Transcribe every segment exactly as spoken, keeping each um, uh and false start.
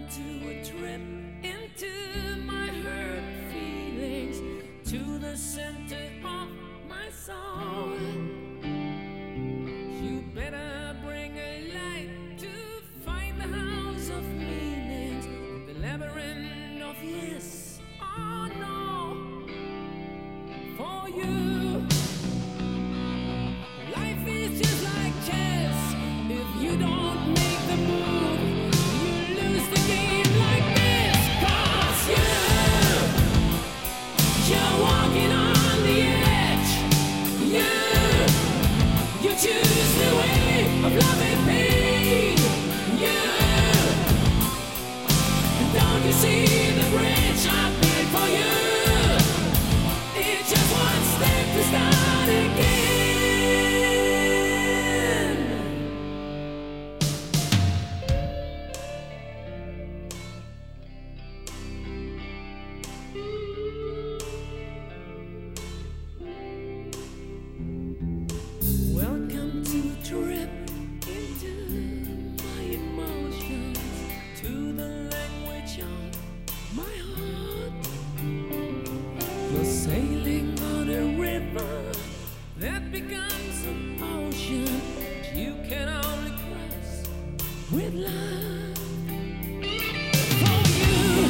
to a trip into my hurt feelings, to the center of my soul. You better bring a light to find the house of meanings, the labyrinth of yes or no. For you, life is just like chess. If you don't make the move, you lose the game like this. 'Cause you, you're walking on the edge. You, you choose the way of love and pain. You, don't you see the bridge I built for you? It's just one step to start again. Welcome to trip into my emotions, to the language of my heart. You're sailing on a river that becomes an ocean you can only cross with love. For you,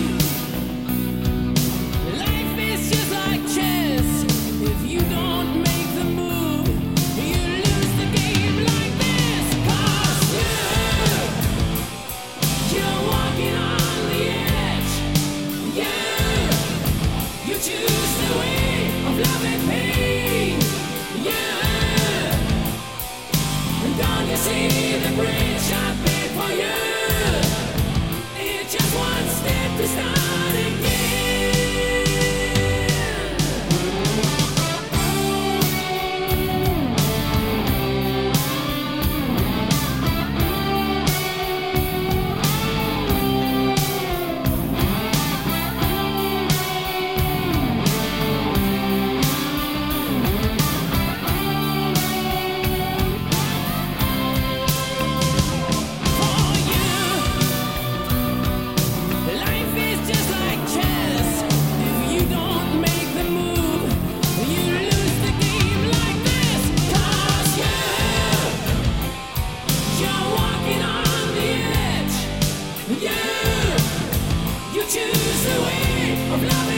life is just like chess. If you don't make the move, you lose the game like this. 'Cause you, you're walking on the edge. You, you choose the way of love and pain. Yeah, and don't you see the bridge I built for you? It's just one step to start again. For you, life is just like chess. If you don't make the move, you lose the game like this. 'Cause you, you're walking on the edge. You, you choose the way of love